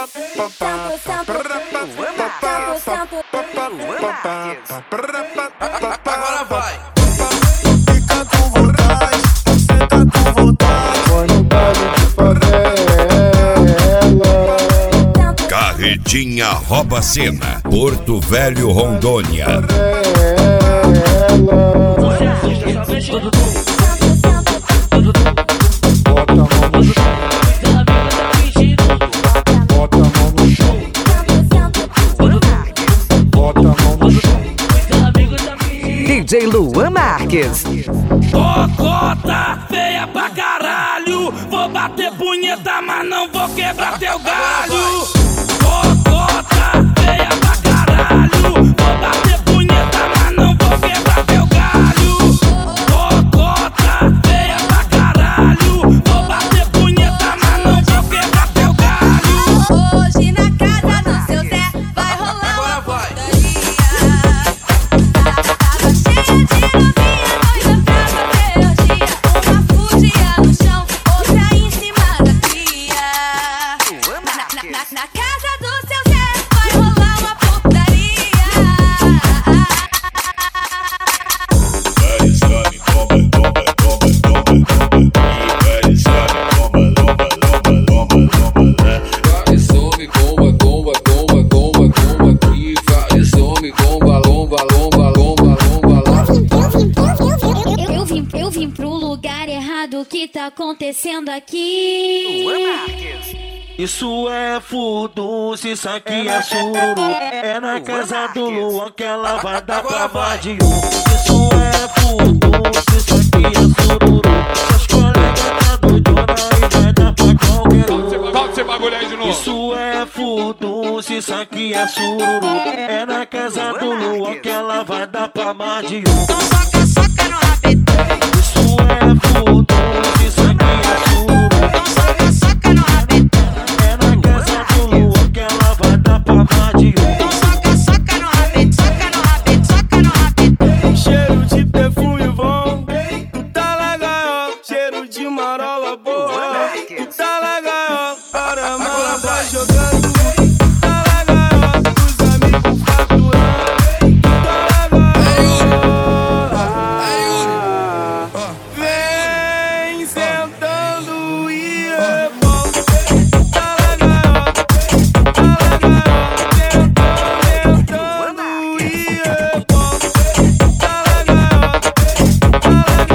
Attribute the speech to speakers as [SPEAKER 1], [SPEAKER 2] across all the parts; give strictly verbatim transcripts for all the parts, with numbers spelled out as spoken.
[SPEAKER 1] Agora vai.
[SPEAKER 2] Fica com vontade, senta com vontade. Foi no baile de favela.
[SPEAKER 3] Carretinha rouba cena, Porto Velho, Rondônia.
[SPEAKER 2] Bota a mão no chão. Bota a mão no chão. Bota a mão no chão.
[SPEAKER 4] D J Luan Marques.
[SPEAKER 5] Ô cota, feia pra caralho. Vou bater punheta, mas não vou quebrar teu galho. Ô cota, feia pra caralho. Vou bater punheta, mas não vou quebrar teu galho. Ô cota, feia pra caralho. Vou bater punheta, mas não vou quebrar teu galho.
[SPEAKER 6] Hoje na casa do seu Zé vai rolar uma putaria. Tava cheia de novinha, doida pra fazer orgia. Uma fugia no chão, outra em cima da cria. Na, na, na, na casa do seu Zé vai rolar uma putaria. Eu vim, eu vim pro lugar errado, o que tá acontecendo aqui?
[SPEAKER 7] Isso é furdunço, isso aqui é sururu. É na casa do Luan que ela vai dar pra vadiu. Isso é furdunço, isso aqui é sururu. Seus colegas tá doidona e vai dar pra qualquer um.
[SPEAKER 1] Solta esse bagulho aí de novo.
[SPEAKER 7] Isso é furdunço, isso aqui é sururu. É na casa do Luan que ela vai dar pra mais de um.
[SPEAKER 6] Então soca, soca no rabetão.
[SPEAKER 7] Isso é furdunço, isso aqui é sururu.
[SPEAKER 6] Então soca, soca no rabetão.
[SPEAKER 7] É na casa do Luan que ela vai dar pra mais de um.
[SPEAKER 6] Então soca, soca no rabetão, soca no rabetão, soca no rabetão.
[SPEAKER 7] Cheiro de perfume bom, tu tá legal. Cheiro de marola boa, tu tá legal. Para a mala vai jogando, tá legal. Os amigos faturando, tu tá legal. Vem sentando e rebola, tá legal, tá legal. Sentando e rebola, tá legal, tá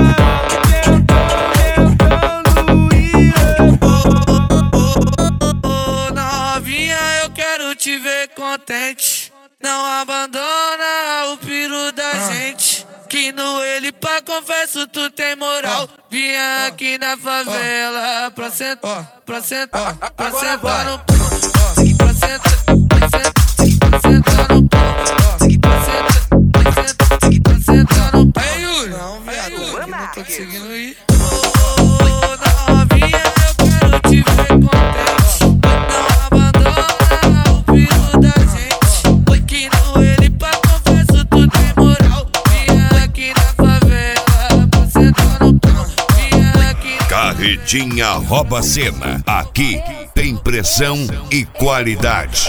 [SPEAKER 7] legal. Ô novinha, eu quero te ver contente. Não abandona o piru da gente. Que no ele pra confesso tu tem moral. Vinha aqui na favela pra sentar, pra sentar, pra sentar no pão. Pra sentar, pra sentar, pra sentar no pão. Pra sentar, pra sentar, pra sentar no pão. Ei, Yuri, não, viado, eu não tô conseguindo ir. Ô novinha, eu quero te ver contente. Não abandona o piru da gente. Que no ele pra confesso tu tem moral. Vinha aqui na favela pra sentar no pão. Vinha aqui na
[SPEAKER 3] Carretinha rouba cena, aqui tem pressão e qualidade.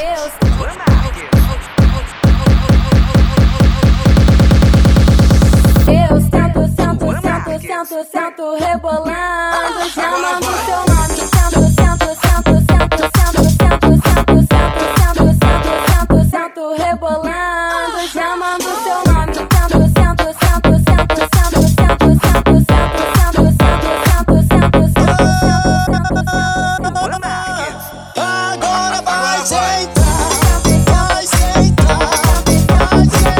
[SPEAKER 6] Eu sento, sento, sento, sento, sento, rebolando, chamando seu nome. Sento, sento, sento, sento, sento, sento, sento, sento, sento, sento, sento, sento, rebolando, chamando seu nome. Sento, sento, sento, sento, sento, sento, sento, sento, sento, sento, sento, sento, sento,
[SPEAKER 2] Agora vai sentar, vai sentar, vai sentar.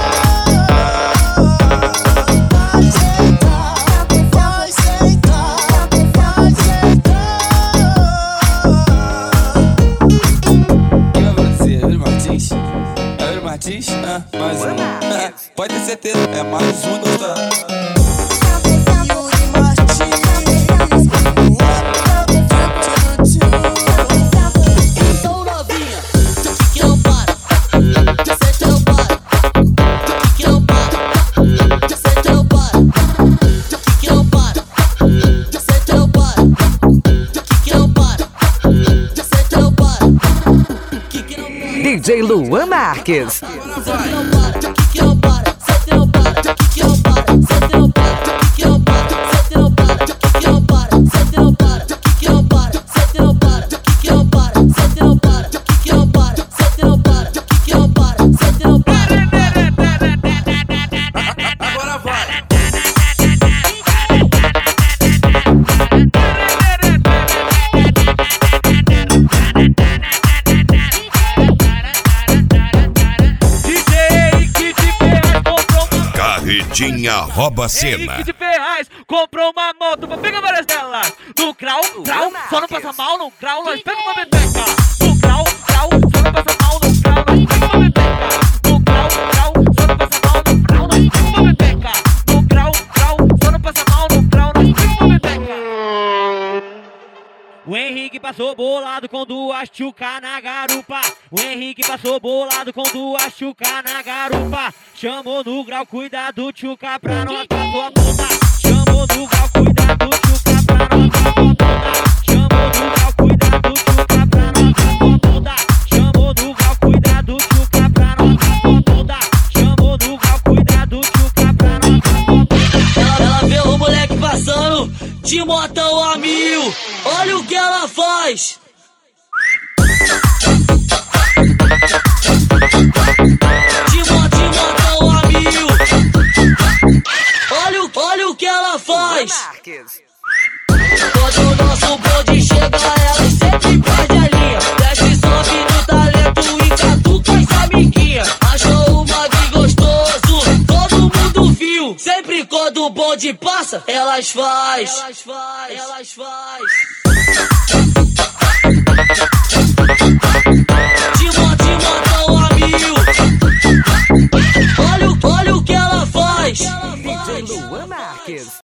[SPEAKER 2] Vai sentar, vai sentar, vai sentar.
[SPEAKER 8] Quem vai aparecer? Yuri Martins? É Yuri Martins? Ah, mais um. Pode ter certeza, é mais um doutor.
[SPEAKER 2] Yuri Martins.
[SPEAKER 6] Então novinha, tu que não para, tu sei que não para, tu que não para, tu sei que não para, tu que não para, tu sei que não para, tu que não para, tu sei que não para.
[SPEAKER 4] D J Luan Marques.
[SPEAKER 3] Carretinha rouba cena.
[SPEAKER 5] Henrique de Ferraz comprou uma moto, pega várias delas. No grau, grau, só não passa mal no grau, nós pega uma bebeca. No grau, grau, só não passa mal no grau, nós pega uma bebeca. No grau, grau, só não passa mal no grau, nós pega uma bebeca. No grau, grau, só não passa mal no grau, nós pega uma bebeca. O Henrique passou bolado com duas tchuca na garupa. O Henrique passou bolado com duas tchuca na garupa. Chamou no grau, cuidado, tchuca, pra não acabar sua bunda. Chamou no grau, cuidado, tchuca, pra não acabar sua bunda. Chamou no grau, cuidado, tchuca, pra não acabar sua bunda. Chamou no grau, cuidado, tchuca, pra não acabar sua bunda. Chamou no grau, cuidado, tchuca, pra não acabar sua bunda.
[SPEAKER 7] Ela, ela vê o moleque passando de motão a mil. Olha o que ela faz. De moto, de motão a mil. Olha, o- olha o que ela faz. Quando o nosso bonde chega, ela sempre perde a linha. Desce, sobe no talento e catuca as amiguinhas. Achou o mag gostoso, todo mundo viu. Sempre quando o bonde passa, elas faz. Elas faz, elas faz. De moto, de motão a mil. Olha, o- olha o que ela faz.
[SPEAKER 4] D J Luan Marques.